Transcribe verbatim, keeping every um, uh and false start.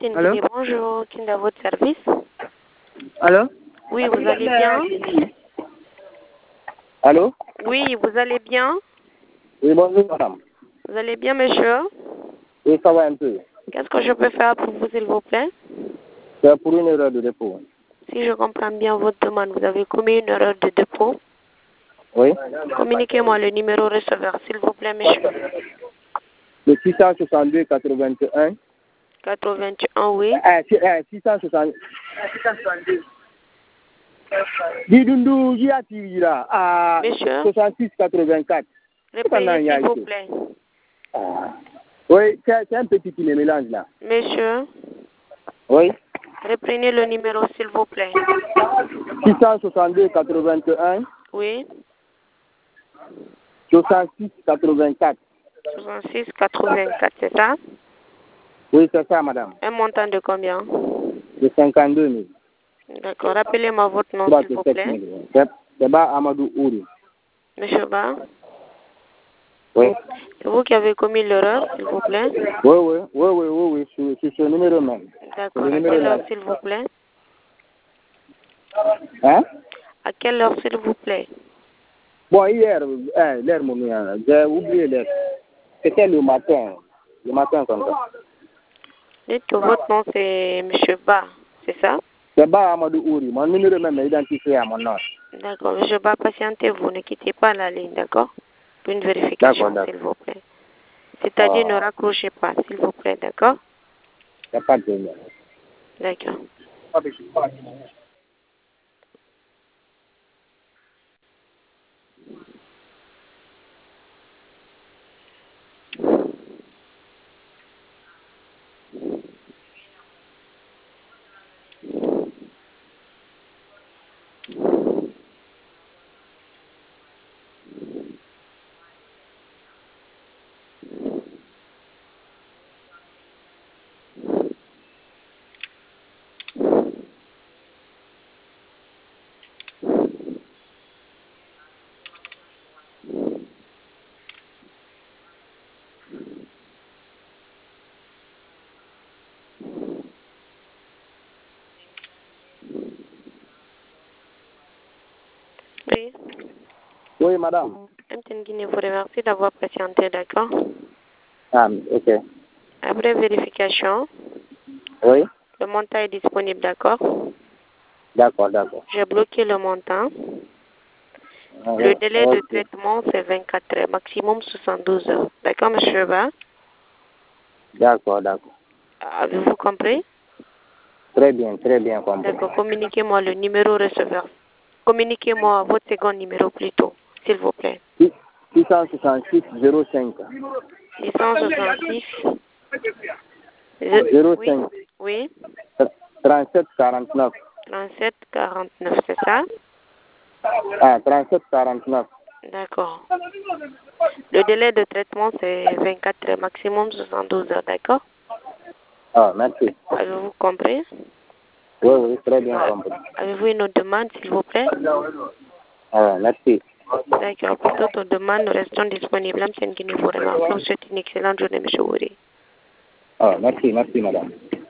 Allô? Bonjour, qui est à votre service? Allô? Oui, vous allez bien? Allô? Oui, vous allez bien? Oui, bonjour, madame. Vous allez bien, monsieur? Oui, ça va un peu. Qu'est-ce que je peux faire pour vous, s'il vous plaît? C'est pour une erreur de dépôt. Si je comprends bien votre demande, vous avez commis une erreur de dépôt. Oui? Communiquez-moi le numéro receveur, s'il vous plaît, monsieur. Le six cent soixante-deux quatre-vingt-un. quatre-vingt-un, oui. Ah, si- ah, six cent soixante. Didundu, Yatira. Ah, Monsieur? soixante-six quatre-vingt-quatre. Reprenez, s'il vous plaît. Ah. Oui, c'est c'est un petit qui me mélange là. Monsieur? Oui? Reprenez le numéro, s'il vous plaît. six cent soixante-deux quatre-vingt-un. Oui. soixante-six quatre-vingt-quatre. soixante-six quatre-vingt-quatre, c'est ça? Oui, c'est ça, madame. Un montant de combien? De cinquante-deux mille. D'accord. Rappelez-moi votre nom, s'il vous plaît. C'est c'est Ba Amadou Ouri. Monsieur Ba? Oui. C'est vous qui avez commis l'erreur, s'il vous plaît? Oui, oui, oui, oui, oui, oui, c'est ce numéro même. D'accord. À quelle heure, s'il vous plaît? Hein? À quelle heure, s'il vous plaît? Bon, hier, hein, l'heure, mon mien, j'ai oublié l'heure. C'était le matin. Le matin, comme ça. Dites que votre nom, c'est Monsieur Ba, c'est ça? C'est Ba Amadou Ouri. Mon numéro même est identifié à mon nom. D'accord. Monsieur Ba, patientez-vous. Ne quittez pas la ligne, d'accord? Pour une vérification, s'il vous plaît. C'est-à-dire, ne raccrochez pas, s'il vous plaît, d'accord? Il n'y a pas de problème. D'accord. Oui. Oui, madame. M T N Guinée vous remercie d'avoir patienté, d'accord? Ah, ok. Après vérification, Oui? le montant est disponible, d'accord? D'accord, d'accord. J'ai bloqué le montant. Le délai de traitement, c'est vingt-quatre heures, maximum soixante-douze heures. D'accord, monsieur Ba? D'accord, d'accord. Avez-vous compris? Très bien, très bien compris. D'accord, communiquez-moi le numéro receveur. Communiquez-moi votre second numéro plutôt, s'il vous plaît. six cent soixante-six zéro cinq. six cent soixante-six zéro cinq. Oui. trente-sept quarante-neuf. trente-sept quarante-neuf, c'est ça? Ah, trente-sept quarante-neuf. D'accord. Le délai de traitement, c'est vingt-quatre heures, maximum soixante-douze heures, d'accord? Ah, merci. Avez-vous compris? Oui, oui, très bien compris. Avez-vous une autre demande, s'il vous plaît? Ah, merci. D'accord. Pour d'autres demandes, nous restons disponibles. M. Guinée vous remercie. Je vous souhaite une excellente journée, M. Wouri. Ah, merci, merci, madame.